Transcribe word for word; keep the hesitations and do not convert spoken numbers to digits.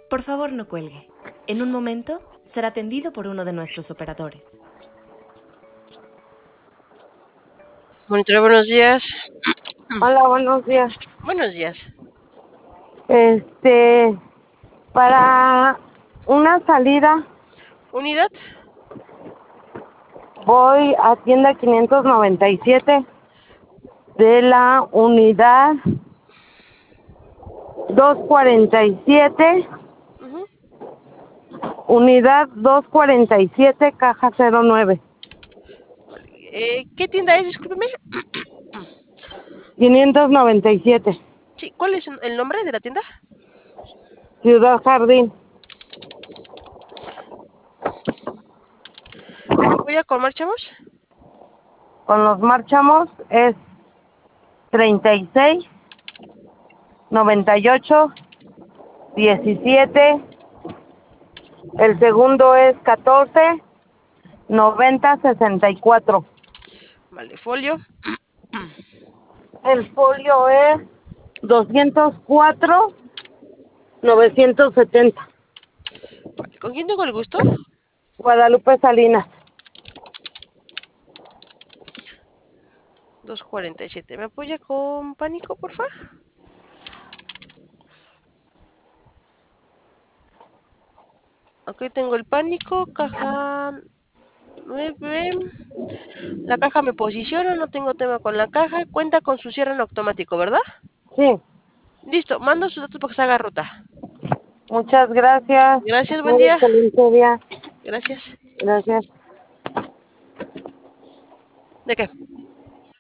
Por favor, no cuelgue. En un momento será atendido por uno de nuestros operadores. Monitor, buenos días. Hola, buenos días. Buenos días. Este, para una salida ¿Unidad? voy a tienda quinientos noventa y siete de la unidad doscientos cuarenta y siete, Uh-huh. unidad doscientos cuarenta y siete, caja cero nueve. Eh, ¿Qué tienda es? Discúlpeme. quinientos noventa y siete. Sí, ¿cuál es el nombre de la tienda? Ciudad Jardín. ¿Voy a comer, chavos? Con los marchamos es treinta y seis, noventa y ocho, diecisiete. El segundo es catorce, noventa, sesenta y cuatro. Vale, folio. El folio es doscientos cuatro, novecientos setenta. Vale, ¿con quién tengo el gusto? Guadalupe Salinas. doscientos cuarenta y siete. ¿Me apoya con pánico, por favor? Ok, tengo el pánico, caja nueve. La caja me posiciona, no tengo tema con la caja. Cuenta con su cierre en automático, ¿verdad? Sí. Listo, mando sus datos para que se haga ruta. Muchas gracias. Gracias, buen Muy día. excelente día. Gracias. Gracias. ¿De qué?